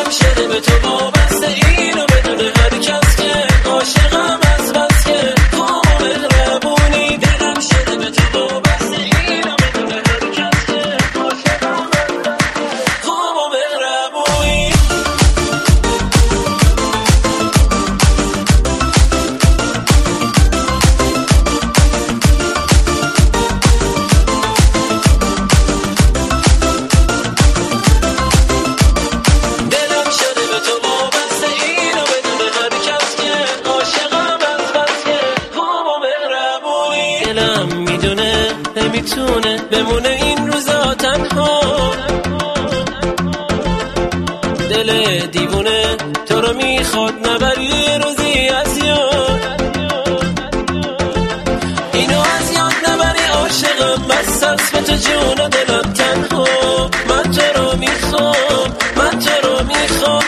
دلم شده به تو وابسته، اینو بدون هر کس که عاشقم از بس که تو مهربونی. دلم شده به تو وابسته، اینو بدون هر کس که عاشقم از بس که تو مهربونی. نمیتونه بمونه این روزا تنها، دل دیوونه تو رو میخواد نبری روزی از یاد، اینو از یاد نبری. عاشقم بس از به تو جون و دلم تنها، من تو رو میخوام، من تو رو میخوام.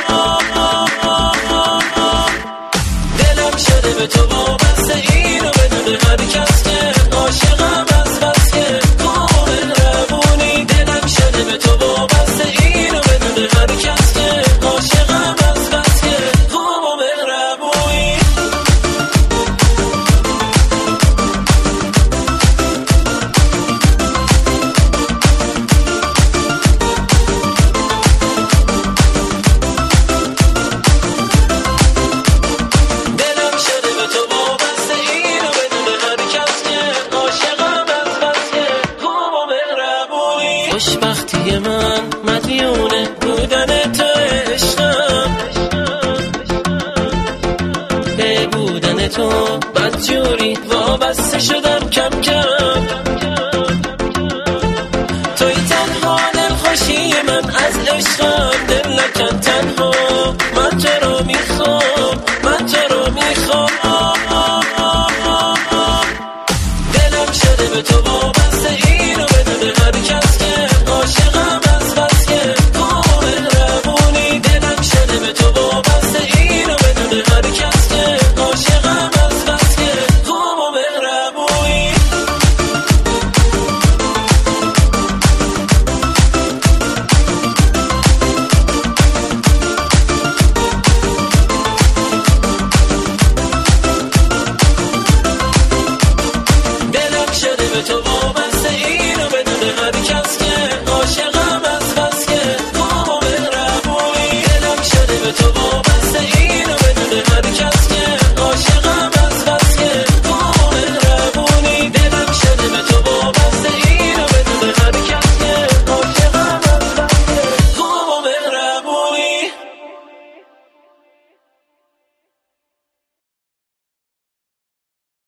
دلم شده به تو وابسته، اینو بدون هر کس که عاشقم از بس که تو مهربونی. دلم شده به تو وابسته، اینو بدون هر کس که عاشقم از بس که تو مهربونی. دلم شده به تو وابسته، اینو بدون هر کس که عاشقم از بس که تو مهربونی. خوشبختی من مدیونه بودن تو عشقم، به بودن تو بدجوری وابسته شدم کم کم. توی تنها دلخوشی من از عشقم، دل نکن تنها